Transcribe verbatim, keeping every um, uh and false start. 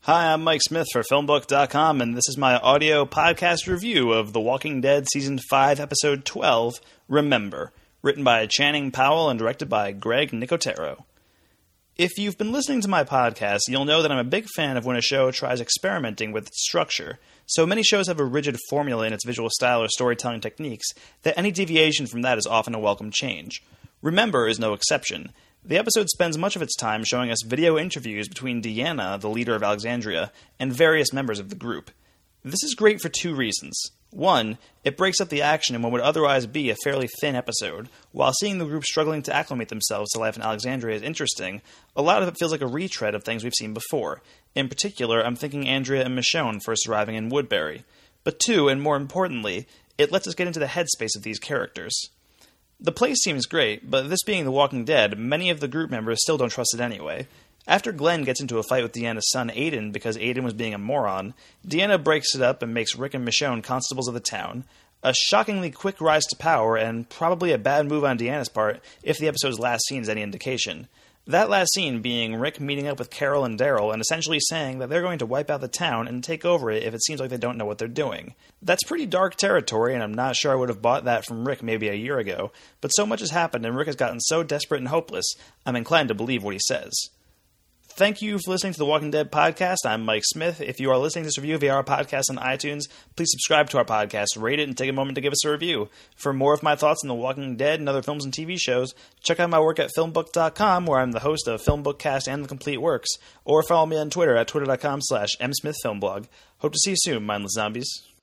Hi, I'm Mike Smith for Filmbook dot com, and this is my audio podcast review of The Walking Dead Season five, Episode twelve, Remember, written by Channing Powell and directed by Greg Nicotero. If you've been listening to my podcast, you'll know that I'm a big fan of when a show tries experimenting with its structure. So many shows have a rigid formula in its visual style or storytelling techniques that any deviation from that is often a welcome change. Remember is no exception. The episode spends much of its time showing us video interviews between Deanna, the leader of Alexandria, and various members of the group. This is great for two reasons. One, it breaks up the action in what would otherwise be a fairly thin episode. While seeing the group struggling to acclimate themselves to life in Alexandria is interesting, a lot of it feels like a retread of things we've seen before. In particular, I'm thinking Andrea and Michonne first arriving in Woodbury. But two, and more importantly, it lets us get into the headspace of these characters. The place seems great, but this being The Walking Dead, many of the group members still don't trust it anyway. After Glenn gets into a fight with Deanna's son Aiden because Aiden was being a moron, Deanna breaks it up and makes Rick and Michonne constables of the town. A shockingly quick rise to power, and probably a bad move on Deanna's part if the episode's last scene is any indication. That last scene being Rick meeting up with Carol and Daryl and essentially saying that they're going to wipe out the town and take over it if it seems like they don't know what they're doing. That's pretty dark territory, and I'm not sure I would have bought that from Rick maybe a year ago, but so much has happened and Rick has gotten so desperate and hopeless, I'm inclined to believe what he says. Thank you for listening to the Walking Dead podcast. I'm Mike Smith. If you are listening to this review via our podcast on iTunes, please subscribe to our podcast, rate it, and take a moment to give us a review. For more of my thoughts on The Walking Dead and other films and T V shows, check out my work at Filmbook dot com, where I'm the host of Filmbookcast and The Complete Works, or follow me on Twitter at twitter dot com slash msmithfilmblog. Hope to see you soon, mindless zombies.